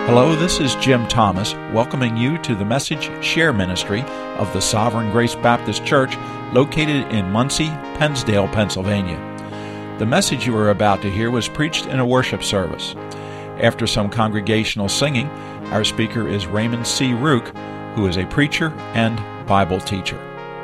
Hello, this is Jim Thomas, welcoming you to the Message Share Ministry of the Sovereign Grace Baptist Church, located in Muncie, Pennsdale, Pennsylvania. The message you are about to hear was preached in a worship service. After some congregational singing, our speaker is Raymond C. Rook, who is a preacher and Bible teacher.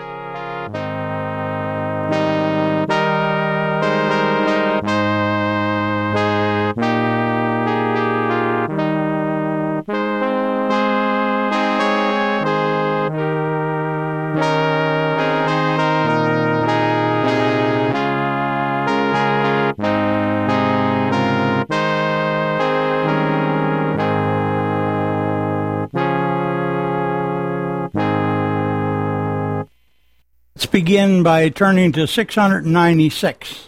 Begin by turning to 696.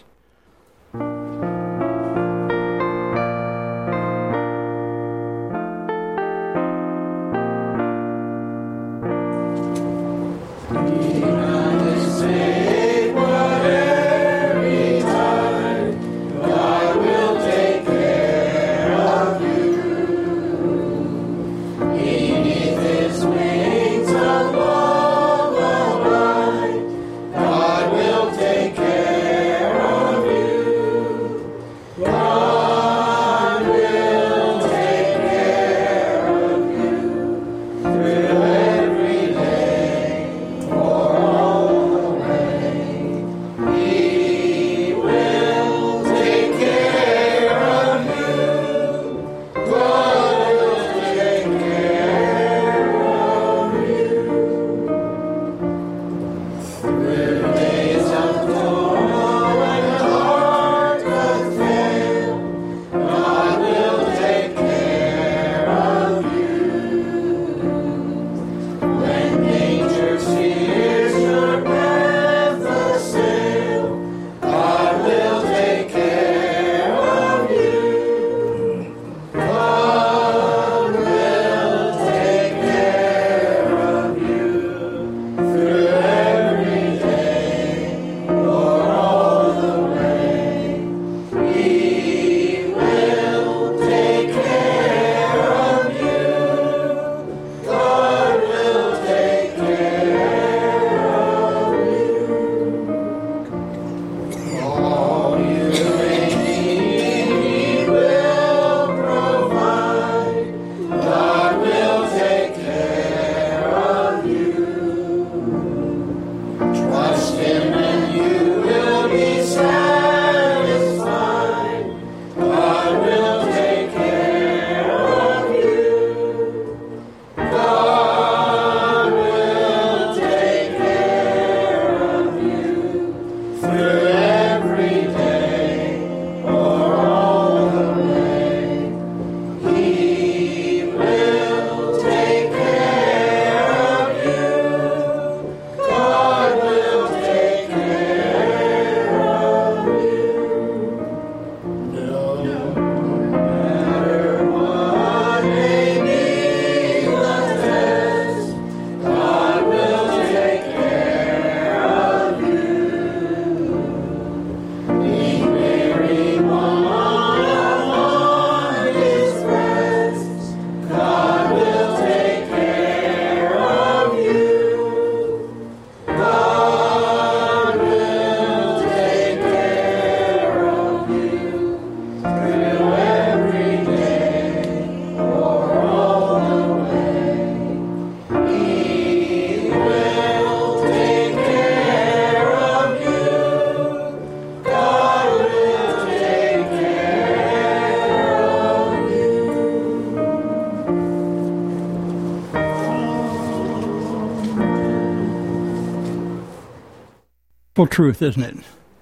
Truth, isn't it?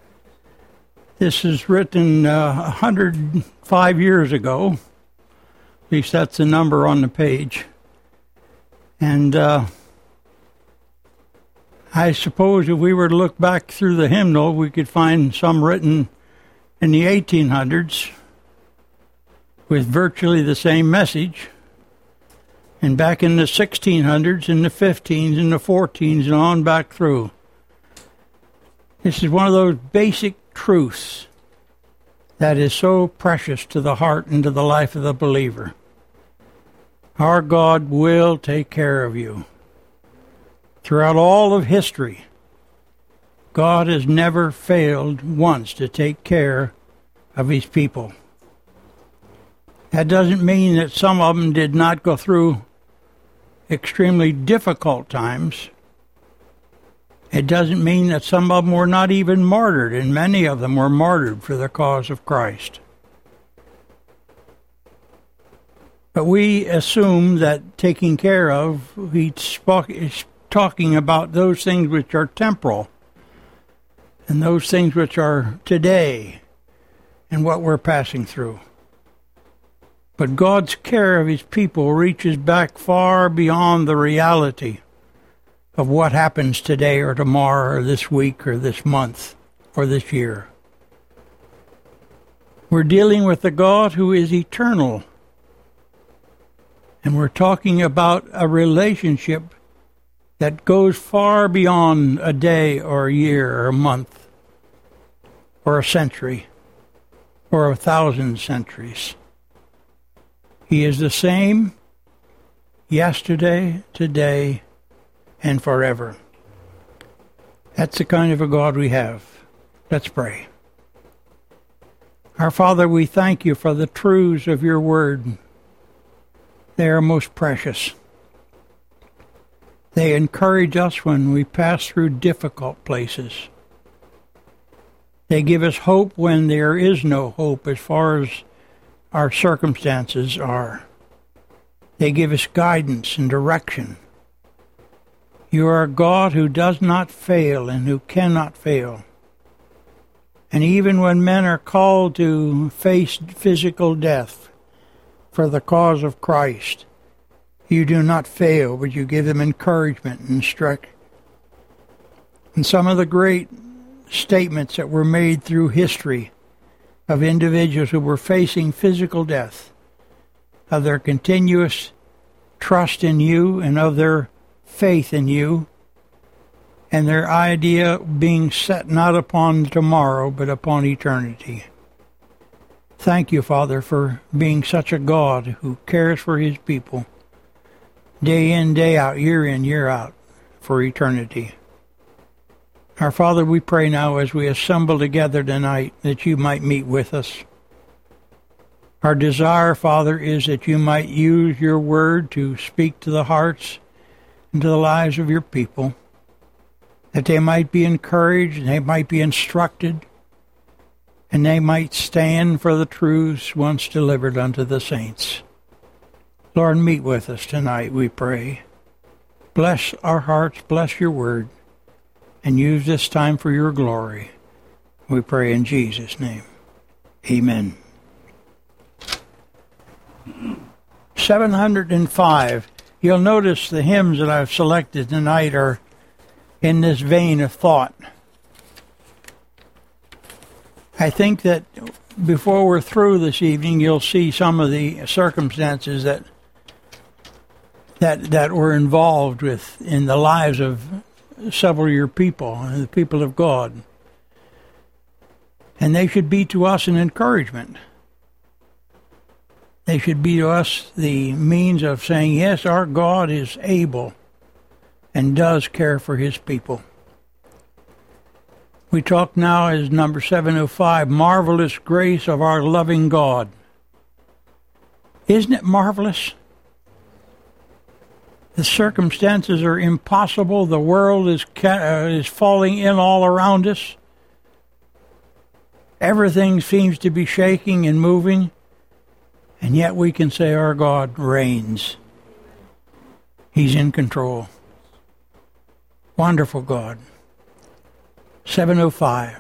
This is written 105 years ago. At least that's the number on the page. And I suppose if we were to look back through the hymnal, we could find some written in the 1800s with virtually the same message. And back in the 1600s, and the 15s, and the 14s, and on back through. This is one of those basic truths that is so precious to the heart and to the life of the believer. Our God will take care of you. Throughout all of history, God has never failed once to take care of his people. That doesn't mean that some of them did not go through extremely difficult times. It doesn't mean that some of them were not even martyred, and many of them were martyred for the cause of Christ. But we assume that taking care of, he's talking about those things which are temporal, and those things which are today, and what we're passing through. But God's care of his people reaches back far beyond the reality of what happens today or tomorrow or this week or this month or this year. We're dealing with a God who is eternal. And we're talking about a relationship that goes far beyond a day or a year or a month or a century or 1,000 centuries. He is the same yesterday, today, and forever. That's the kind of a God we have. Let's pray. Our Father, we thank you for the truths of your word. They are most precious. They encourage us when we pass through difficult places. They give us hope when there is no hope as far as our circumstances are. They give us guidance and direction. You are a God who does not fail and who cannot fail. And even when men are called to face physical death for the cause of Christ, you do not fail, but you give them encouragement and instruction. And some of the great statements that were made through history of individuals who were facing physical death, of their continuous trust in you and of their faith in you, and their idea being set not upon tomorrow, but upon eternity. Thank you, Father, for being such a God who cares for his people, day in, day out, year in, year out, for eternity. Our Father, we pray now as we assemble together tonight that you might meet with us. Our desire, Father, is that you might use your word to speak to the hearts and to the lives of your people, that they might be encouraged, and they might be instructed, and they might stand for the truths once delivered unto the saints. Lord, meet with us tonight, we pray. Bless our hearts, bless your word, and use this time for your glory. We pray in Jesus' name. Amen. 705. You'll notice the hymns that I've selected tonight are in this vein of thought. I think that before we're through this evening, you'll see some of the circumstances that were involved with in the lives of several of your people, the people of God. And they should be to us an encouragement. They should be to us the means of saying, yes, our God is able and does care for his people. We talk now as number 705, Marvelous Grace of Our Loving God. Isn't it marvelous? The circumstances are impossible. The world is falling in all around us. Everything seems to be shaking and moving. And yet we can say our God reigns. He's in control. Wonderful God. 705.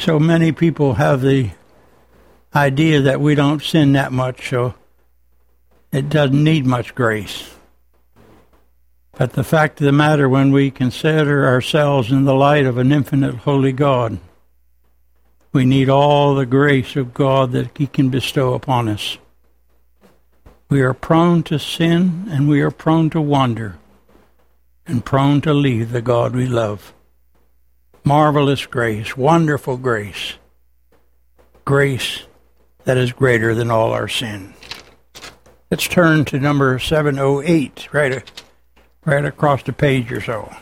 So many people have the idea that we don't sin that much, so it doesn't need much grace. But the fact of the matter, when we consider ourselves in the light of an infinite holy God, we need all the grace of God that He can bestow upon us. We are prone to sin, and we are prone to wander, and prone to leave the God we love. Marvelous grace, wonderful grace, grace that is greater than all our sin. Let's turn to number 708, right across the page or so.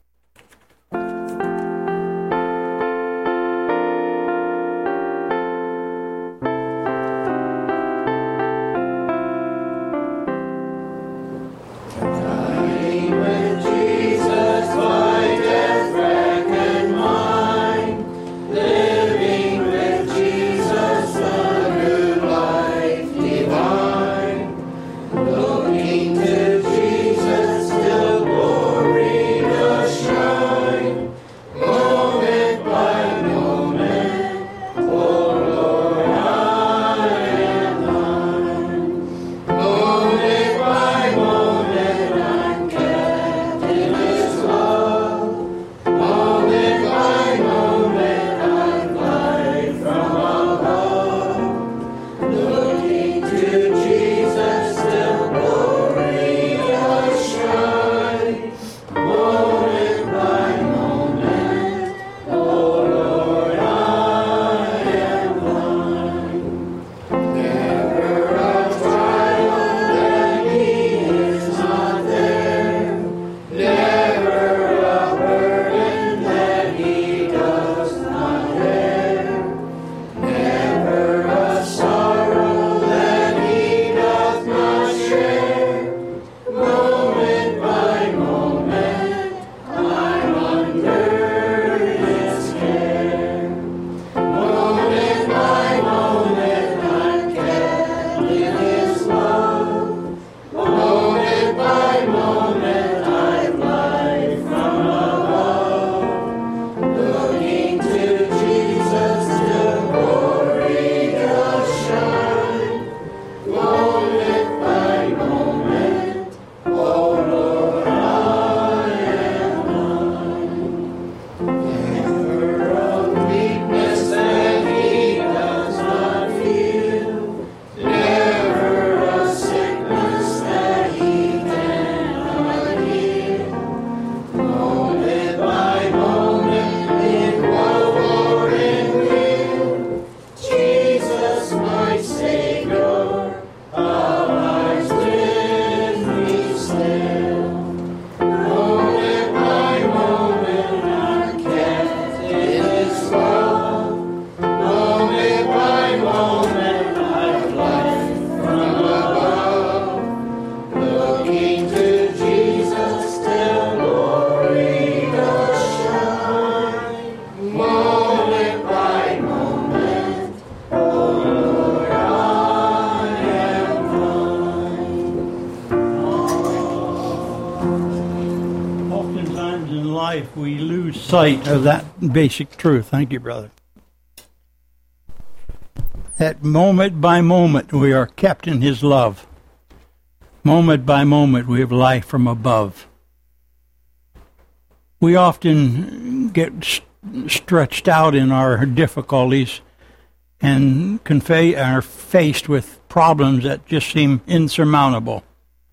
We lose sight of that basic truth. Thank you, brother. That moment by moment we are kept in His love. Moment by moment we have life from above. We often get stretched out in our difficulties and are faced with problems that just seem insurmountable.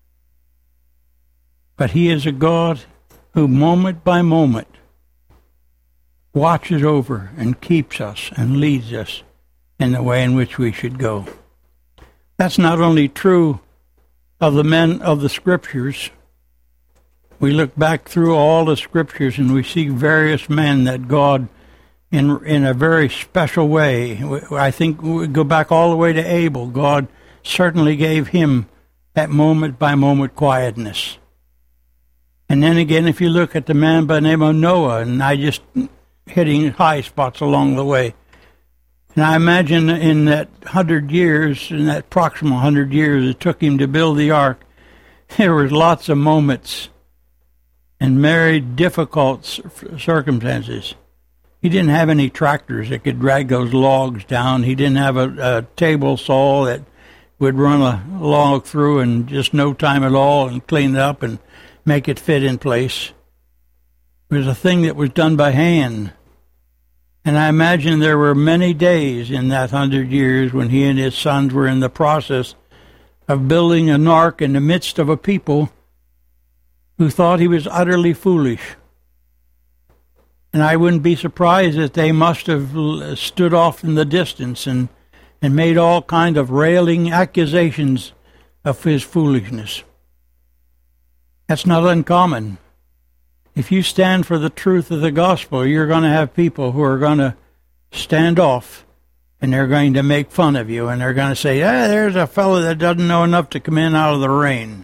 But He is a God who moment by moment watches over and keeps us and leads us in the way in which we should go. That's not only true of the men of the Scriptures. We look back through all the Scriptures and we see various men that God, in a very special way, I think we go back all the way to Abel. God certainly gave him that moment by moment quietness. And then again, if you look at the man by the name of Noah, and I just hitting high spots along the way. And I imagine in that 100 years, in that proximal 100 years it took him to build the ark, there were lots of moments and very difficult circumstances. He didn't have any tractors that could drag those logs down. He didn't have a table saw that would run a log through in just no time at all and clean it up and make it fit in place. It was a thing that was done by hand. And I imagine there were many days in that 100 years when he and his sons were in the process of building an ark in the midst of a people who thought he was utterly foolish. And I wouldn't be surprised that they must have stood off in the distance and made all kind of railing accusations of his foolishness. That's not uncommon. If you stand for the truth of the gospel, you're going to have people who are going to stand off, and they're going to make fun of you, and they're going to say, there's a fellow that doesn't know enough to come in out of the rain.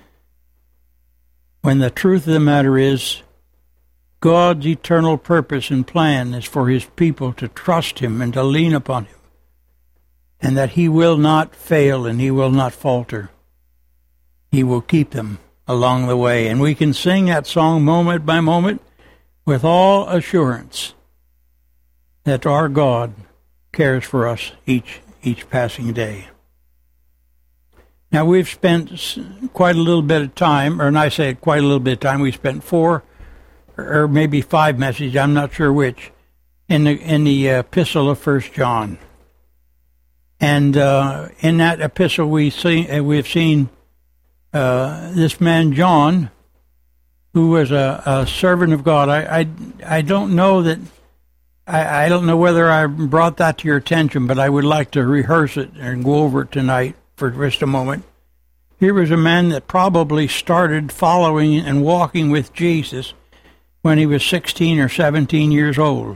When the truth of the matter is, God's eternal purpose and plan is for his people to trust him and to lean upon him, and that he will not fail and he will not falter. He will keep them along the way. And we can sing that song moment by moment with all assurance that our God cares for us each passing day. Now, we've spent quite a little bit of time, or and I say quite a little bit of time, we spent 4 or maybe 5 messages, I'm not sure which, in the epistle of 1 John. And in that epistle we've seen this man John, who was a servant of God. I don't know that, I don't know whether I brought that to your attention, but I would like to rehearse it and go over it tonight for just a moment. Here was a man that probably started following and walking with Jesus when he was 16 or 17 years old.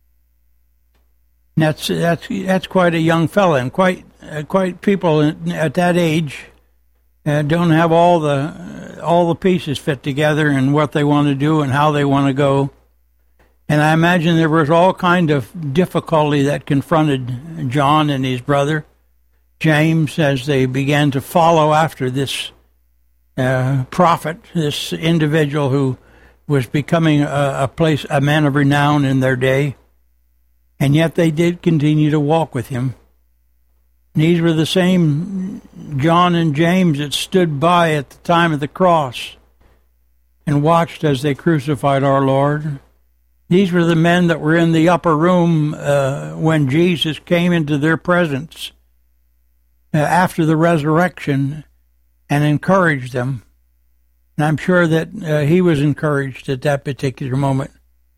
And that's quite a young fella, and quite people at that age don't have all the pieces fit together and what they want to do and how they want to go. And I imagine there was all kind of difficulty that confronted John and his brother James as they began to follow after this prophet, this individual who was becoming a man of renown in their day. And yet they did continue to walk with him. And these were the same John and James that stood by at the time of the cross and watched as they crucified our Lord. These were the men that were in the upper room when Jesus came into their presence after the resurrection and encouraged them. And I'm sure that he was encouraged at that particular moment.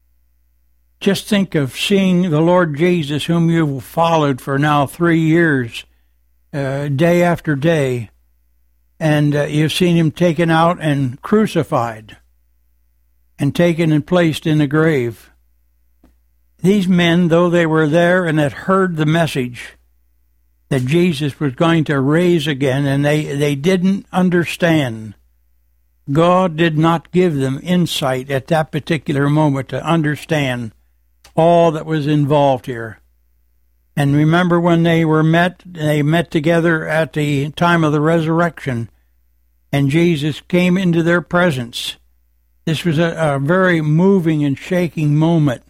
Just think of seeing the Lord Jesus, whom you've followed for now 3 years, day after day, and you've seen him taken out and crucified and taken and placed in a grave. These men, though they were there and had heard the message that Jesus was going to raise again, and they didn't understand, God did not give them insight at that particular moment to understand all that was involved here. And remember when they met together at the time of the resurrection, and Jesus came into their presence. This was a very moving and shaking moment,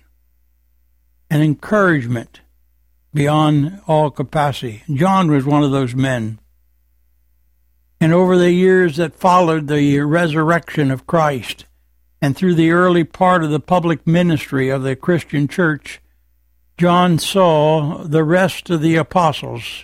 an encouragement beyond all capacity. John was one of those men. And over the years that followed the resurrection of Christ, and through the early part of the public ministry of the Christian church, John saw the rest of the apostles.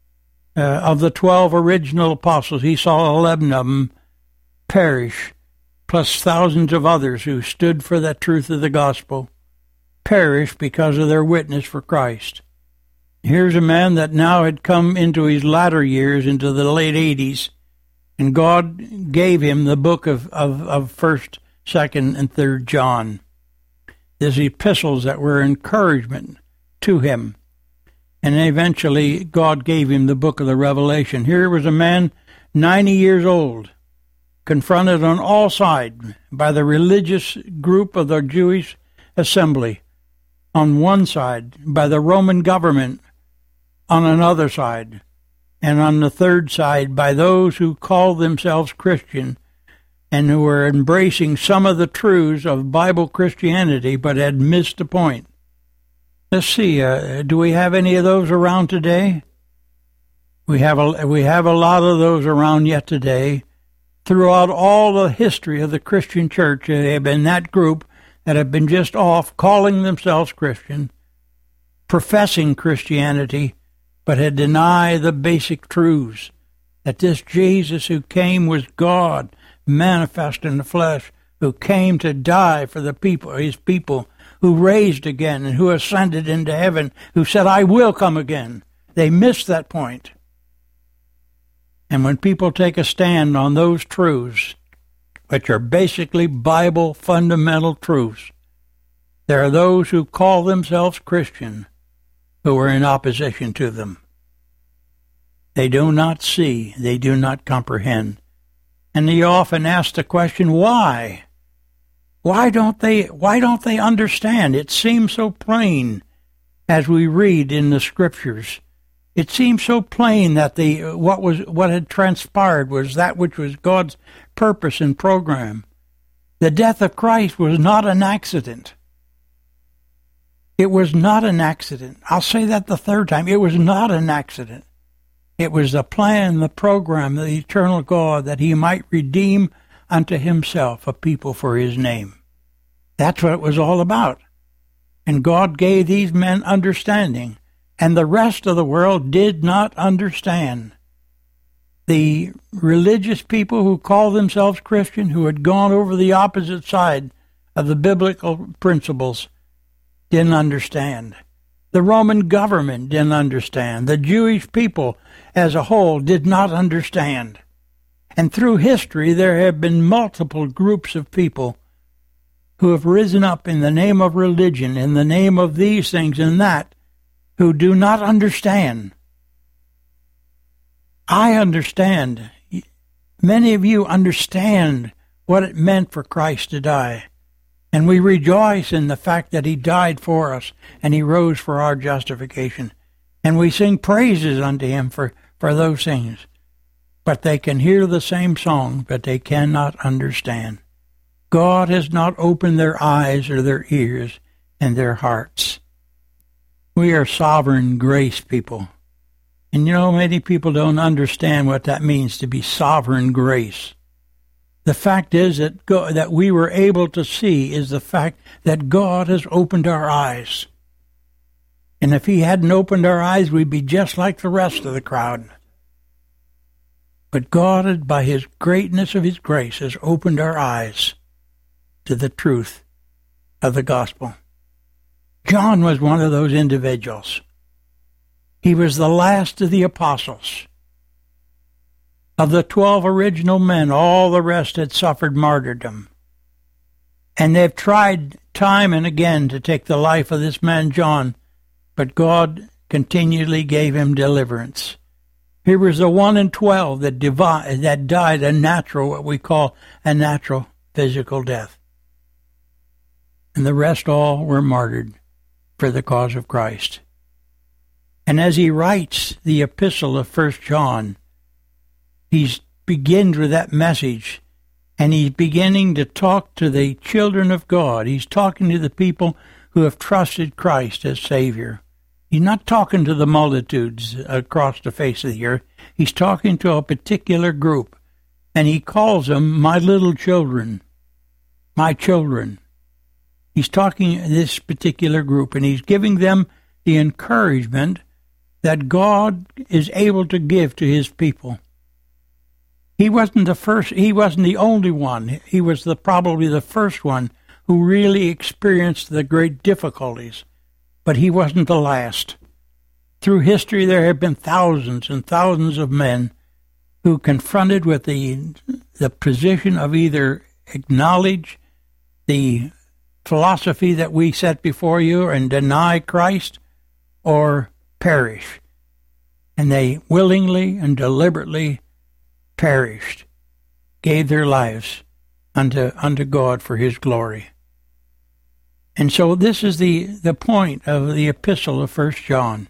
Of the 12 original apostles, he saw 11 of them perish, plus thousands of others who stood for the truth of the gospel, perish because of their witness for Christ. Here's a man that now had come into his latter years, into the late 80s, and God gave him the book of 1st, 2nd, and 3rd John. These epistles that were encouragement to him. And eventually God gave him the book of the Revelation. Here was a man 90 years old, confronted on all sides by the religious group of the Jewish assembly on one side, by the Roman government on another side, and on the third side by those who called themselves Christian and who were embracing some of the truths of Bible Christianity but had missed the point. Let's see, do we have any of those around today? We have a lot of those around yet today. Throughout all the history of the Christian church, there have been that group that have been just off, calling themselves Christian, professing Christianity, but had denied the basic truths, that this Jesus who came was God, manifest in the flesh, who came to die for the people, his people, who raised again and who ascended into heaven, who said, I will come again. They missed that point. And when people take a stand on those truths, which are basically Bible fundamental truths, there are those who call themselves Christian who are in opposition to them. They do not see, they do not comprehend. And they often ask the question, why? Why don't they understand? It seems so plain as we read in the Scriptures. It seems so plain that what had transpired was that which was God's purpose and program. The death of Christ was not an accident. It was not an accident. I'll say that the third time. It was not an accident. It was the plan, the program, the eternal God, that he might redeem unto himself a people for his name. That's what it was all about. And God gave these men understanding, and the rest of the world did not understand. The religious people who called themselves Christian, who had gone over the opposite side of the biblical principles, didn't understand. The Roman government didn't understand. The Jewish people as a whole did not understand. And through history, there have been multiple groups of people who have risen up in the name of religion, in the name of these things and that, who do not understand. I understand. Many of you understand what it meant for Christ to die. And we rejoice in the fact that he died for us and he rose for our justification. And we sing praises unto him for those things. But they can hear the same song, but they cannot understand. God has not opened their eyes or their ears and their hearts. We are sovereign grace people. And you know, many people don't understand what that means to be sovereign grace. The fact is that we were able to see is the fact that God has opened our eyes. And if he hadn't opened our eyes, we'd be just like the rest of the crowd. But God, by his greatness of his grace, has opened our eyes to the truth of the gospel. John was one of those individuals. He was the last of the apostles. Of the 12 original men, all the rest had suffered martyrdom. And they've tried time and again to take the life of this man John, but God continually gave him deliverance. He was the 1 in 12 that died a natural, what we call a natural physical death. And the rest all were martyred for the cause of Christ. And as he writes the epistle of 1 John, he begins with that message, and he's beginning to talk to the children of God. He's talking to the people who have trusted Christ as Savior. He's not talking to the multitudes across the face of the earth. He's talking to a particular group, and he calls them my little children, my children. He's talking to this particular group, and he's giving them the encouragement that God is able to give to his people. He wasn't the first. He wasn't the only one. He was probably the first one who really experienced the great difficulties, but he wasn't the last. Through history, there have been thousands and thousands of men who, confronted with the position of either acknowledge the philosophy that we set before you and deny Christ, or perish, and they willingly and deliberately perished, gave their lives unto God for his glory. And so this is the point of the epistle of 1 John.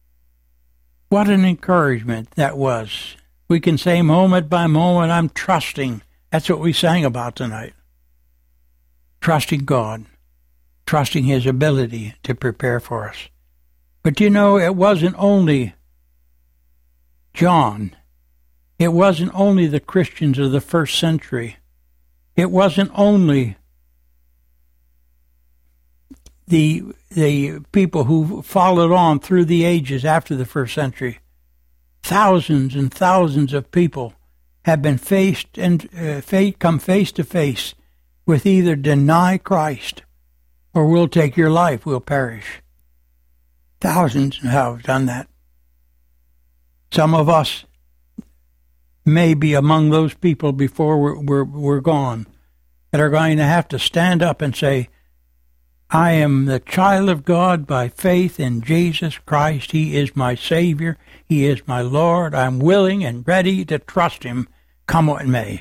What an encouragement that was. We can say moment by moment, I'm trusting. That's what we sang about tonight. Trusting God. trusting His ability to prepare for us. But you know, it wasn't only John. It wasn't only the Christians of the first century. It wasn't only the people who followed on through the ages after the first century. Thousands and thousands of people have been come face to face with either deny Christ or we'll take your life, we'll perish. Thousands have done that. Some of us may be among those people before we're gone that are going to have to stand up and say, I am the child of God by faith in Jesus Christ. He is my Savior. He is my Lord. I'm willing and ready to trust Him, come what may.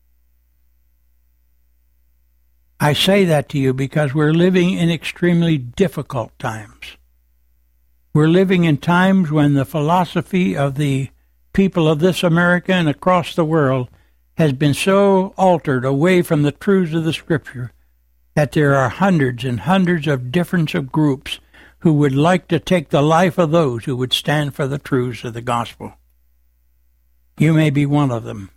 I say that to you because we're living in extremely difficult times. We're living in times when the philosophy of the people of this America and across the world has been so altered away from the truths of the Scripture that there are hundreds and hundreds of different groups who would like to take the life of those who would stand for the truths of the gospel. You may be one of them.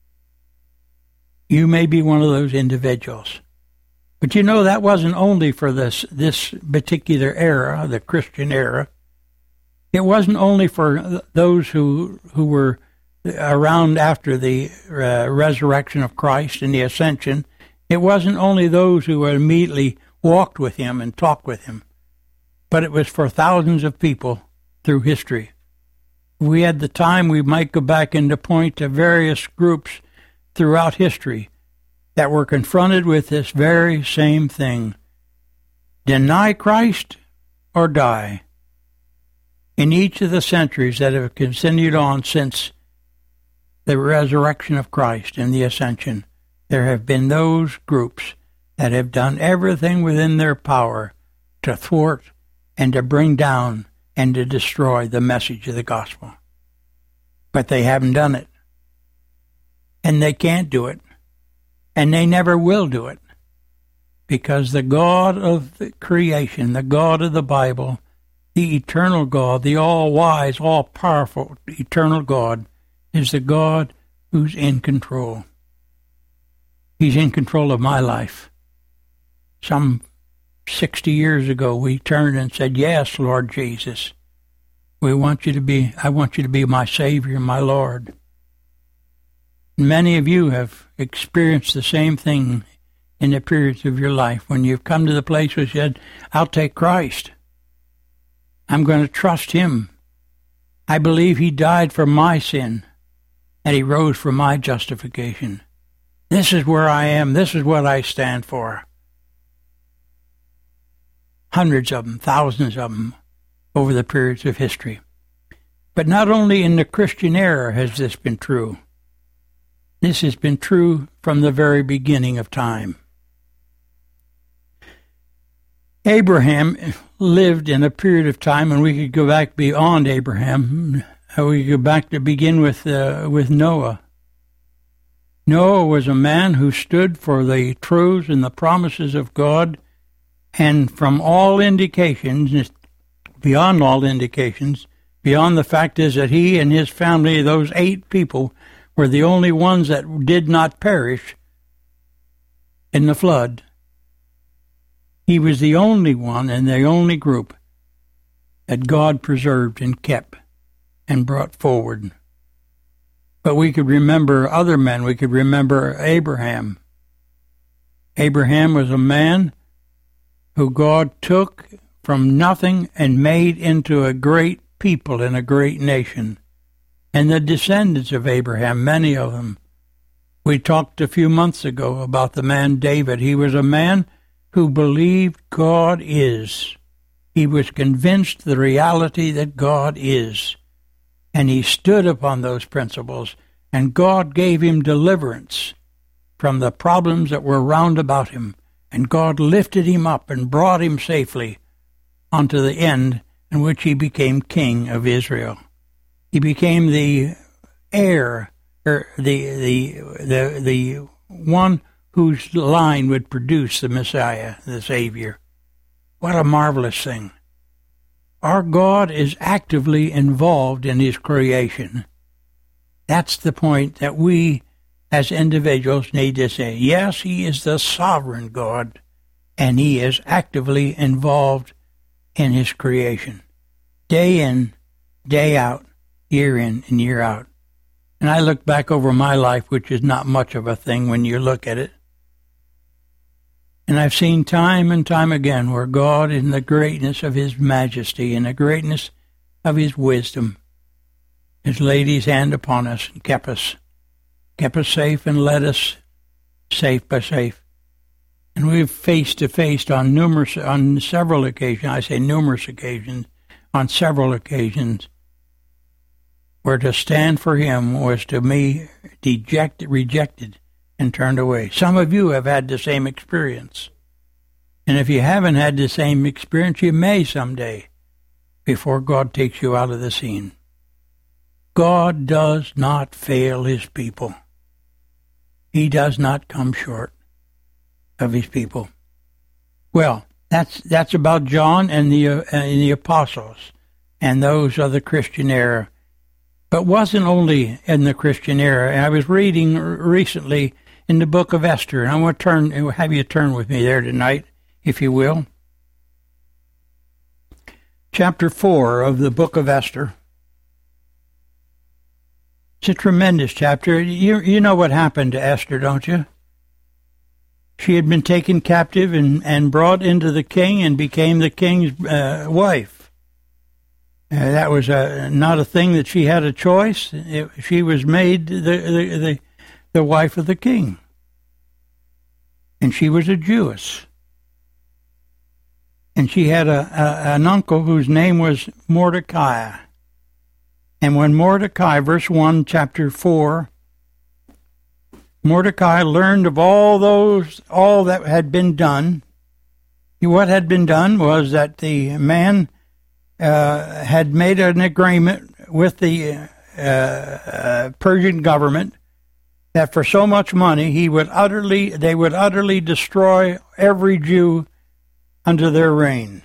You may be one of those individuals. But you know, that wasn't only for this particular era, the Christian era. It wasn't only for those who were around after the resurrection of Christ and the ascension. It wasn't only those who immediately walked with Him and talked with Him, but it was for thousands of people through history. If we had the time, we might go back and point to various groups throughout history that were confronted with this very same thing. Deny Christ or die. In each of the centuries that have continued on since the resurrection of Christ and the ascension, there have been those groups that have done everything within their power to thwart and to bring down and to destroy the message of the gospel. But they haven't done it. And they can't do it. And they never will do it. Because the God of the creation, the God of the Bible, the eternal God, the all-wise, all-powerful, eternal God, is the God who's in control. He's in control of my life. Some 60 years ago, we turned and said, yes, Lord Jesus, I want you to be my Savior, my Lord. Many of you have experienced the same thing in the periods of your life when you've come to the place where you said, I'll take Christ. I'm going to trust Him. I believe He died for my sin and He rose for my justification. This is where I am. This is what I stand for. Hundreds of them, thousands of them, over the periods of history. But not only in the Christian era has this been true. This has been true from the very beginning of time. Abraham lived in a period of time, and we could go back beyond Abraham. We could go back to begin with Noah. Noah was a man who stood for the truths and the promises of God, and from all indications, beyond all indications, beyond the fact is that he and his family, those 8 people, were the only ones that did not perish in the flood. He was the only one and the only group that God preserved and kept and brought forward. But we could remember other men. We could remember Abraham. Abraham was a man who God took from nothing and made into a great people and a great nation. And the descendants of Abraham, many of them. We talked a few months ago about the man David. He was a man who believed God is. He was convinced the reality that God is. And he stood upon those principles, and God gave him deliverance from the problems that were round about him, and God lifted him up and brought him safely unto the end in which he became king of Israel. He became the heir, or the one whose line would produce the Messiah, the Savior. What a marvelous thing. Our God is actively involved in His creation. That's the point that we as individuals need to say. Yes, He is the sovereign God, and He is actively involved in His creation. Day in, day out, year in and year out. And I look back over my life, which is not much of a thing when you look at it. And I've seen time and time again where God, in the greatness of His majesty and the greatness of His wisdom, has laid His hand upon us and kept us safe and led us safe by safe. And we've face to face on several occasions, I say numerous occasions, on several occasions, where to stand for Him was to me rejected, and turned away. Some of you have had the same experience. And if you haven't had the same experience, you may someday, before God takes you out of the scene. God does not fail His people. He does not come short of His people. Well, that's about John and the apostles and those of the Christian era. But wasn't only in the Christian era. I was reading recently in the book of Esther, and I want to have you turn with me there tonight, if you will. Chapter 4 of the book of Esther. It's a tremendous chapter. You know what happened to Esther, don't you? She had been taken captive and brought into the king and became the king's wife. That was not a thing that she had a choice. She was made the wife of the king. And she was a Jewess. And she had an uncle whose name was Mordecai. And when Mordecai, verse 1, chapter 4, Mordecai learned of all that had been done. What had been done was that the man had made an agreement with the Persian government that for so much money they would utterly destroy every Jew under their reign.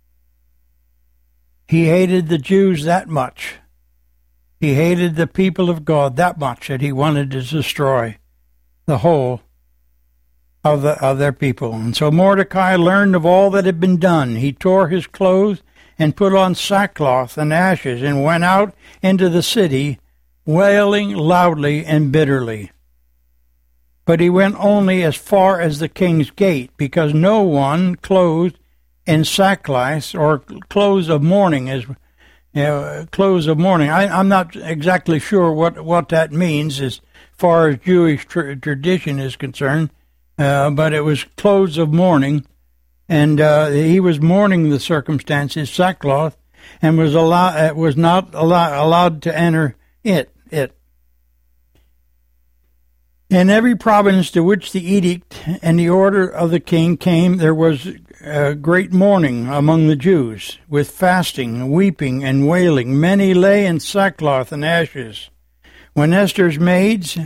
He hated the Jews that much. He hated the people of God that much that he wanted to destroy the whole of their people. And so Mordecai learned of all that had been done. He tore his clothes and put on sackcloth and ashes, and went out into the city, wailing loudly and bitterly. But he went only as far as the king's gate, because no one clothed in sackcloth or clothes of mourning clothes of mourning. I'm not exactly sure what that means as far as Jewish tradition is concerned, but it was clothes of mourning. And he was mourning the circumstances, sackcloth, and was not allowed to enter it. In every province to which the edict and the order of the king came, there was great mourning among the Jews, with fasting, weeping, and wailing. Many lay in sackcloth and ashes. When Esther was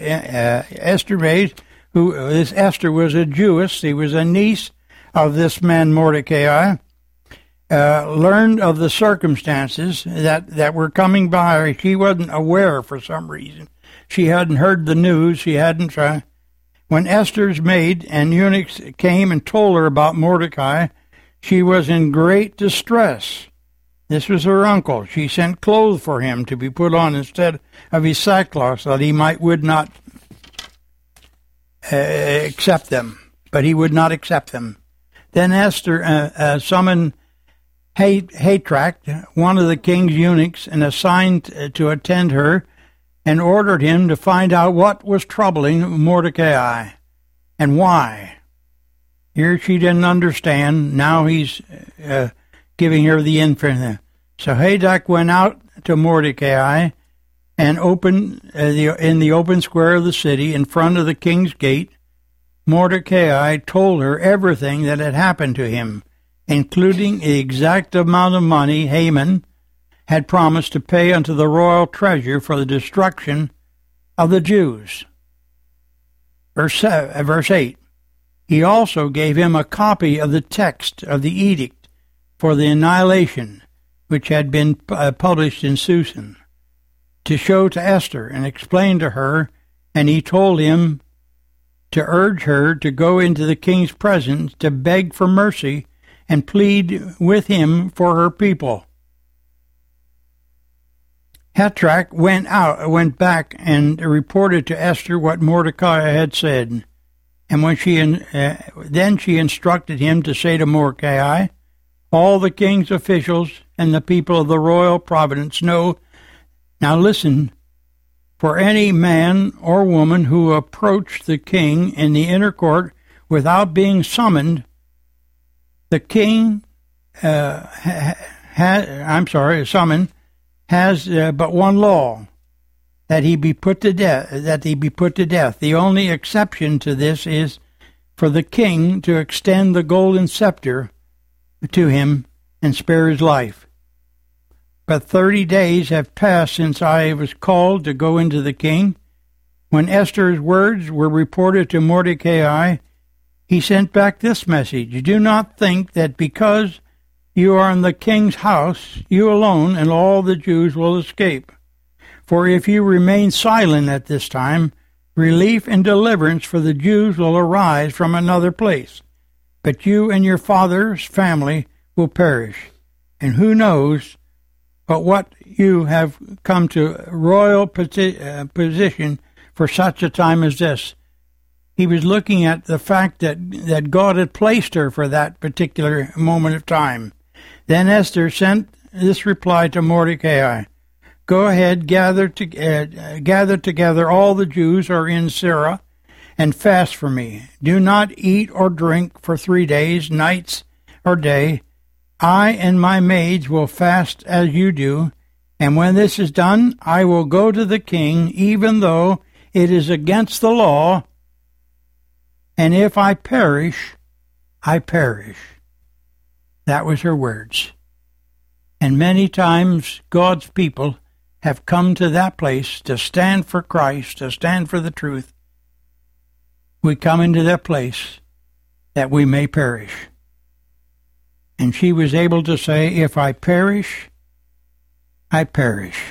a Jewess, she was a niece of this man Mordecai, learned of the circumstances that were coming by her. She wasn't aware for some reason. She hadn't heard the news. She hadn't. When Esther's maid and eunuchs came and told her about Mordecai, she was in great distress. This was her uncle. She sent clothes for him to be put on instead of his sackcloth, so that he would not accept them. But he would not accept them. Then Esther summoned Hathach, one of the king's eunuchs, and assigned to attend her, and ordered him to find out what was troubling Mordecai and why. Here she didn't understand. Now he's giving her the information. So Hathach went out to Mordecai and opened in the open square of the city in front of the king's gate. Mordecai told her everything that had happened to him, including the exact amount of money Haman had promised to pay unto the royal treasure for the destruction of the Jews. Verse 8. He also gave him a copy of the text of the edict for the annihilation, which had been published in Susan, to show to Esther and explain to her, and he told him to urge her to go into the king's presence to beg for mercy and plead with him for her people. Hathach went back and reported to Esther what Mordecai had said. And when then she instructed him to say to Mordecai, all the king's officials and the people of the royal province know. Now listen, for any man or woman who approached the king in the inner court without being summoned, the king has but one law, that he be put to death. The only exception to this is for the king to extend the golden scepter to him and spare his life. But 30 days have passed since I was called to go into the king. When Esther's words were reported to Mordecai, he sent back this message: do not think that because you are in the king's house, you alone and all the Jews will escape. For if you remain silent at this time, relief and deliverance for the Jews will arise from another place. But you and your father's family will perish. And who knows but what you have come to royal position for such a time as this. He was looking at the fact that God had placed her for that particular moment of time. Then Esther sent this reply to Mordecai: go ahead, gather together all the Jews who are in Syria, and fast for me. Do not eat or drink for 3 days, nights or day. I and my maids will fast as you do, and when this is done, I will go to the king, even though it is against the law, and if I perish, I perish. That was her words. And many times God's people have come to that place to stand for Christ, to stand for the truth. We come into that place that we may perish. And she was able to say, if I perish, I perish.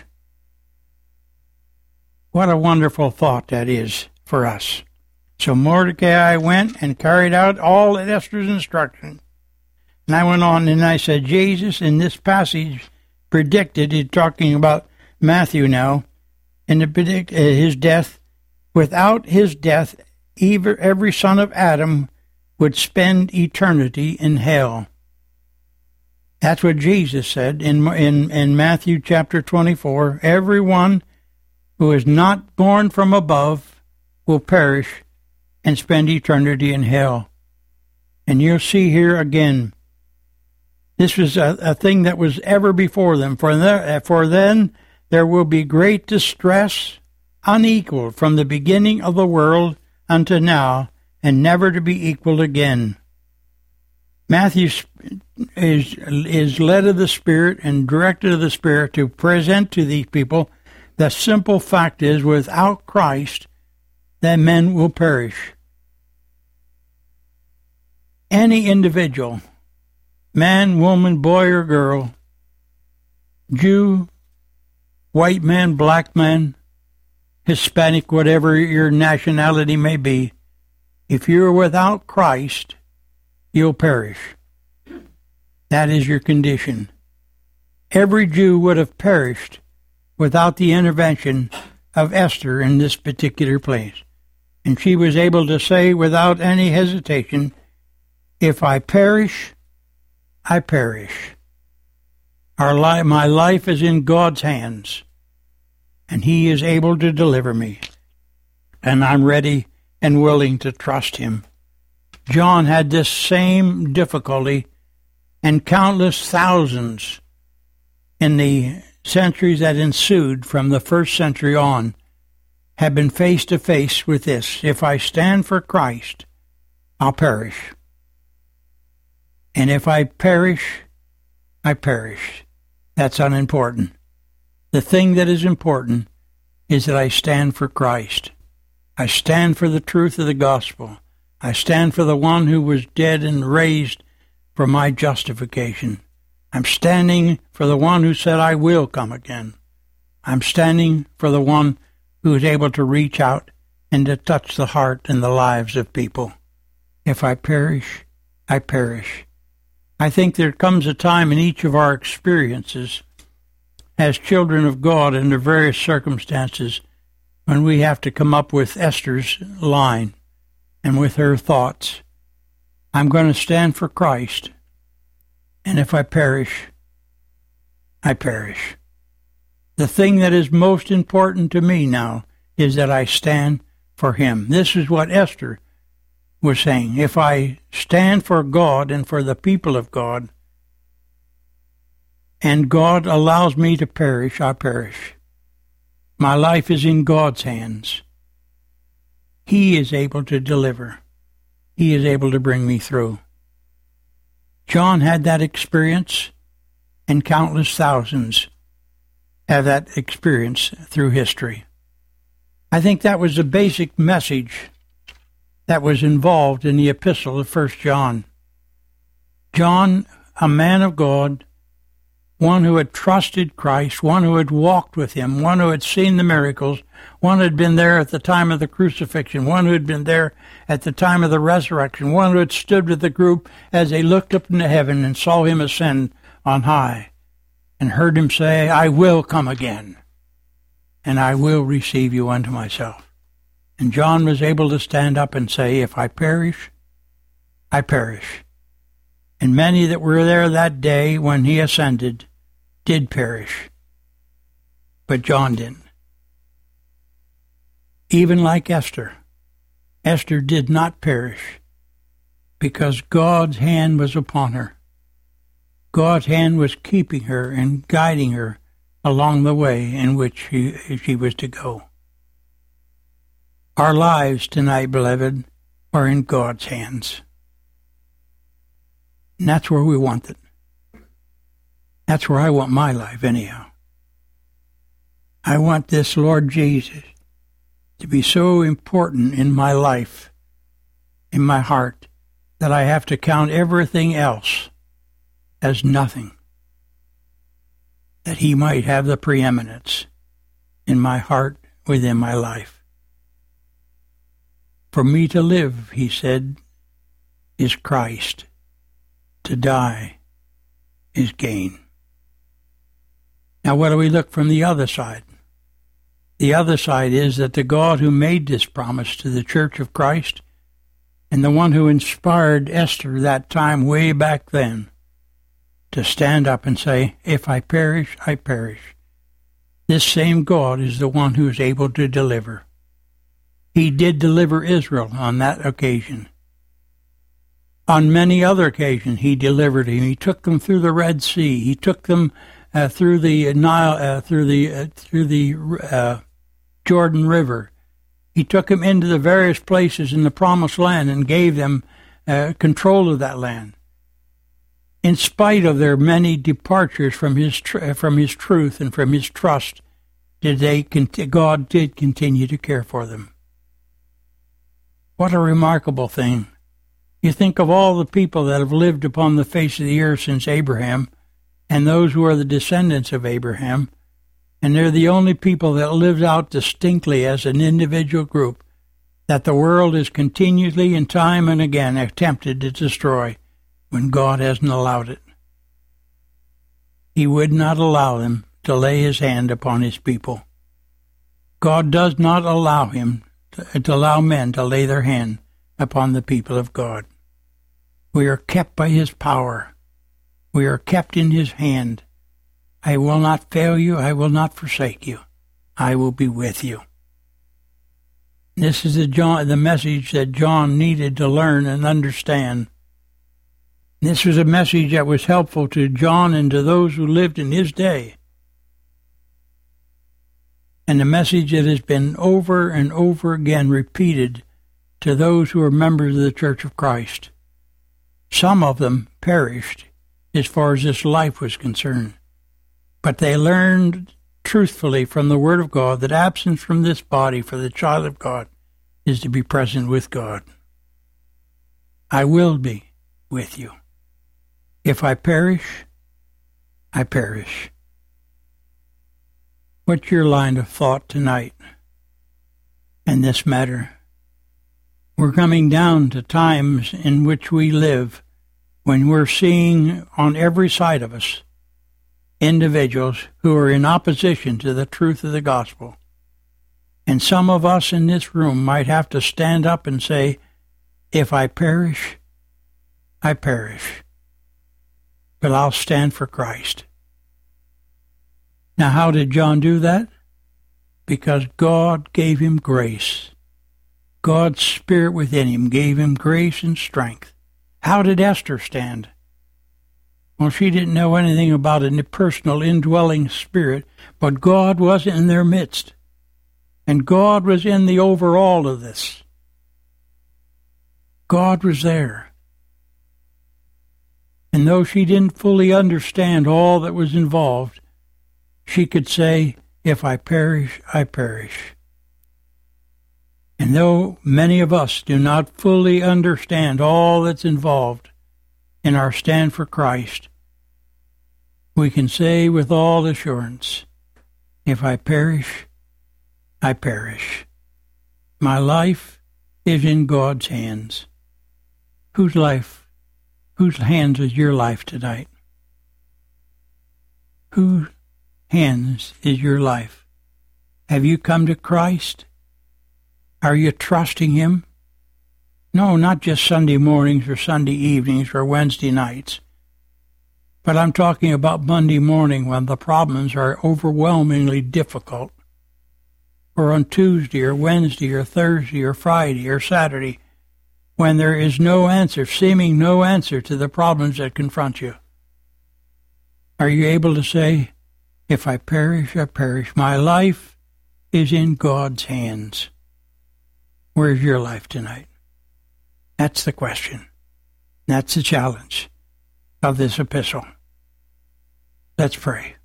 What a wonderful thought that is for us. So Mordecai went and carried out all of Esther's instructions. And I went on and I said, Jesus in this passage predicted, he's talking about Matthew now, and his death. Without his death, every son of Adam would spend eternity in hell. That's what Jesus said in Matthew chapter 24. Everyone who is not born from above will perish and spend eternity in hell. And you'll see here again, this was a thing that was ever before them. For then there will be great distress, unequaled from the beginning of the world unto now, and never to be equaled again. Matthew is led of the Spirit and directed of the Spirit to present to these people the simple fact is, without Christ, that men will perish. Any individual, man, woman, boy, or girl, Jew, white man, black man, Hispanic, whatever your nationality may be, if you're without Christ, you'll perish. That is your condition. Every Jew would have perished without the intervention of Esther in this particular place. And she was able to say without any hesitation, if I perish, I perish. My life is in God's hands, and He is able to deliver me. And I'm ready and willing to trust Him. John had this same difficulty, and countless thousands in the centuries that ensued from the first century on have been face to face with this. If I stand for Christ, I'll perish. And if I perish, I perish. That's unimportant. The thing that is important is that I stand for Christ. I stand for the truth of the gospel. I stand for the one who was dead and raised for my justification. I'm standing for the one who said, I will come again. I'm standing for the one who is able to reach out and to touch the heart and the lives of people. If I perish, I perish. I think there comes a time in each of our experiences as children of God under various circumstances when we have to come up with Esther's line and with her thoughts. I'm going to stand for Christ, and if I perish, I perish. The thing that is most important to me now is that I stand for Him. This is what Esther was saying. If I stand for God and for the people of God, and God allows me to perish, I perish. My life is in God's hands. He is able to deliver. He is able to bring me through. John had that experience, and countless thousands have that experience through history. I think that was the basic message that was involved in the epistle of 1 John. John, a man of God, one who had trusted Christ, one who had walked with Him, one who had seen the miracles, one who had been there at the time of the crucifixion, one who had been there at the time of the resurrection, one who had stood with the group as they looked up into heaven and saw Him ascend on high, and heard Him say, I will come again, and I will receive you unto myself. And John was able to stand up and say, if I perish, I perish. And many that were there that day when He ascended did perish. But John didn't. Even like Esther, Esther did not perish because God's hand was upon her. God's hand was keeping her and guiding her along the way in which she was to go. Our lives tonight, beloved, are in God's hands. And that's where we want it. That's where I want my life, anyhow. I want this Lord Jesus to be so important in my life, in my heart, that I have to count everything else as nothing, that He might have the preeminence in my heart, within my life. For me to live, He said, is Christ. To die is gain. Now, what do we look from the other side? The other side is that the God who made this promise to the Church of Christ, and the one who inspired Esther that time way back then, to stand up and say, if I perish, I perish. This same God is the one who is able to deliver. He did deliver Israel on that occasion. On many other occasions, He delivered him. He took them through the Red Sea. He took them through the Nile, through the Jordan River. He took them into the various places in the Promised Land and gave them control of that land. In spite of their many departures from His truth and from His trust, God did continue to care for them. What a remarkable thing. You think of all the people that have lived upon the face of the earth since Abraham, and those who are the descendants of Abraham, and they're the only people that lived out distinctly as an individual group that the world is continually and time and again attempted to destroy when God hasn't allowed it. He would not allow them to lay His hand upon His people. God does not allow Him to allow men to lay their hand upon the people of God. We are kept by His power. We are kept in His hand. I will not fail you. I will not forsake you. I will be with you. This is the message that John needed to learn and understand. This was a message that was helpful to John and to those who lived in his day. And a message that has been over and over again repeated to those who are members of the Church of Christ. Some of them perished as far as this life was concerned, but they learned truthfully from the Word of God that absence from this body for the child of God is to be present with God. I will be with you. If I perish, I perish. What's your line of thought tonight in this matter? We're coming down to times in which we live when we're seeing on every side of us individuals who are in opposition to the truth of the gospel. And some of us in this room might have to stand up and say, if I perish, I perish. But I'll stand for Christ. Now, how did John do that? Because God gave him grace. God's Spirit within him gave him grace and strength. How did Esther stand? Well, she didn't know anything about a personal indwelling spirit, but God was in their midst. And God was in the overall of this. God was there. And though she didn't fully understand all that was involved, she could say, if I perish, I perish. And though many of us do not fully understand all that's involved in our stand for Christ, we can say with all assurance, if I perish, I perish. My life is in God's hands. Whose hands is your life tonight? Whose hands is your life? Have you come to Christ? Are you trusting Him? No, not just Sunday mornings or Sunday evenings or Wednesday nights. But I'm talking about Monday morning when the problems are overwhelmingly difficult. Or on Tuesday or Wednesday or Thursday or Friday or Saturday when there is no answer, seeming no answer to the problems that confront you. Are you able to say, if I perish, I perish. My life is in God's hands. Where's your life tonight? That's the question. That's the challenge of this epistle. Let's pray.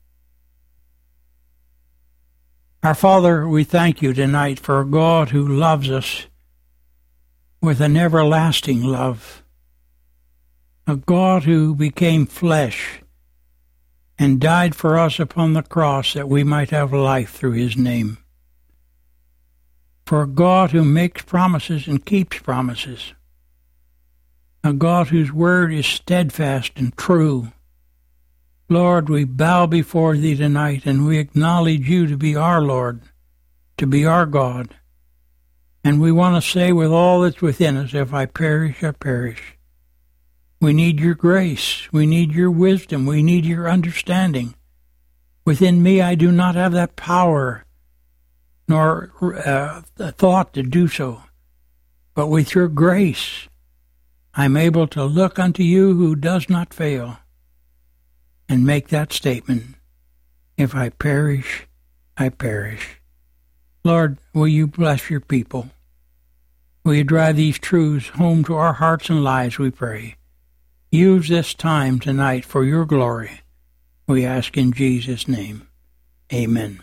Our Father, we thank you tonight for a God who loves us with an everlasting love. A God who became flesh and died for us upon the cross that we might have life through His name. For a God who makes promises and keeps promises. A God whose word is steadfast and true. Lord, we bow before Thee tonight and we acknowledge You to be our Lord, to be our God. And we want to say with all that's within us, if I perish, I perish. We need Your grace. We need Your wisdom. We need Your understanding. Within me, I do not have that power nor the thought to do so. But with Your grace, I'm able to look unto You who does not fail and make that statement, if I perish, I perish. Lord, will You bless Your people? Will You drive these truths home to our hearts and lives, we pray. Use this time tonight for Your glory. We ask in Jesus' name. Amen.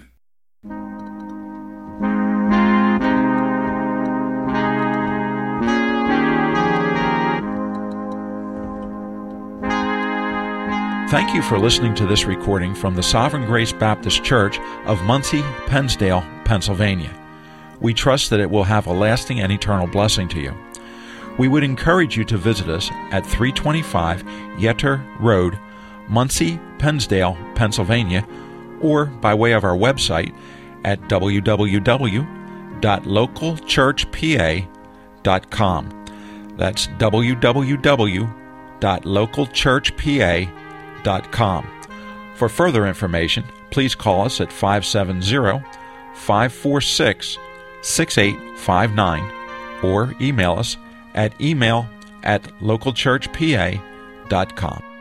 Thank you for listening to this recording from the Sovereign Grace Baptist Church of Muncie, Pennsdale, Pennsylvania. We trust that it will have a lasting and eternal blessing to you. We would encourage you to visit us at 325 Yetter Road, Muncie, Pennsdale, Pennsylvania, or by way of our website at www.localchurchpa.com. That's www.localchurchpa.com. For further information, please call us at 570-546-6859 or email us at email@localchurchpa.com.